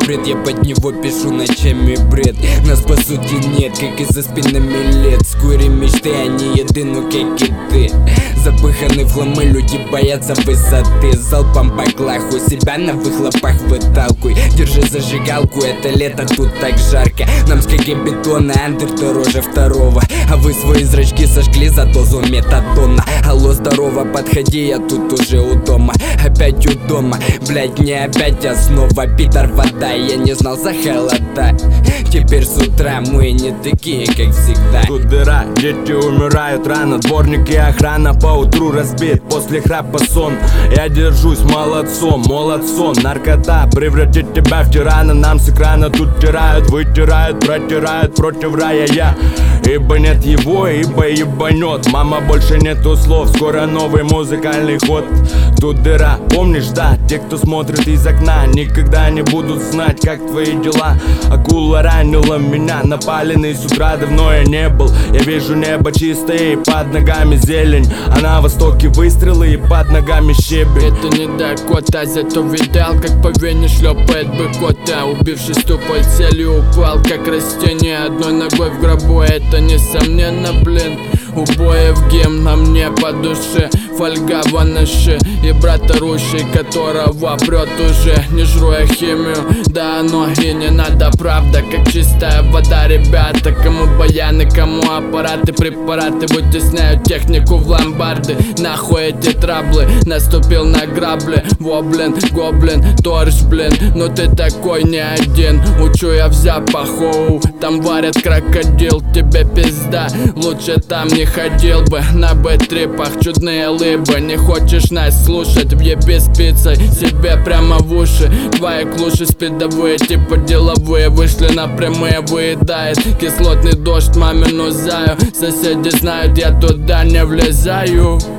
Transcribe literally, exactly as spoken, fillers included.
бред, я под него пишу ночами бред. Нас по сути нет, как и за спинами лет. Скоро мечты, они едины, как и ты. Запыханы в хламы, люди боятся высоты. Залпом по клаху, себя на выхлопах выталкуй. Держи зажигалку, это лето, тут так жарко. Нам скаки бетона, андер дороже второго. А вы свои зрачки сожгли за дозу метадона. Алло, здорово, подходи, я тут уже у дома. Опять у дома, блять, не опять, а снова Питер, вода, я не знал за холода. Теперь с утра мы не такие, как всегда. Тут дыра, дети умирают рано, дворник и охрана по утру разбит, после храпа сон. Я держусь молодцом, молодцом. Наркота превратит тебя в тирана. Нам с экрана тут тирают, вытирают, протирают против рая я. Ибо нет его, ибо ебанет. Мама, больше нету слов, скоро новый музыкальный ход. Тут дыра, помнишь, да? Те, кто смотрит из окна, никогда не будут знать, как твои дела. Акула ранила меня, напаленный с утра давно я не был. Я вижу небо чистое и под ногами зелень, а на востоке выстрелы и под ногами щебень. Это не Дакота, зато видал, как по вене шлепает быкота. Убившись тупой целью, упал как растение одной ногой в гробу. Это несомненно, блин, убоев гимн, а мне по душе фольга в аныше. И брат орущий, которого прет уже. Не жру я химию, да оно и не надо, правда. Как чистая вода, ребята. Кому баяны, кому аппараты, препараты вытесняют технику в ломбарды. Нахуй эти траблы, наступил на грабли. Во, блин, гоблин, торж, блин, но ты такой не один. Учу я в запаху, там варят крокодил. Тебе пизда, лучше там не ходил бы. На бэтрипах чудные лыбы. Не хочешь нас слушать, въеби спицей себе прямо в уши. Твои клуши спидовые, типа деловые, вышли на прямые, выедает кислотный дождь мамину заю. Соседи знают, я туда не влезаю.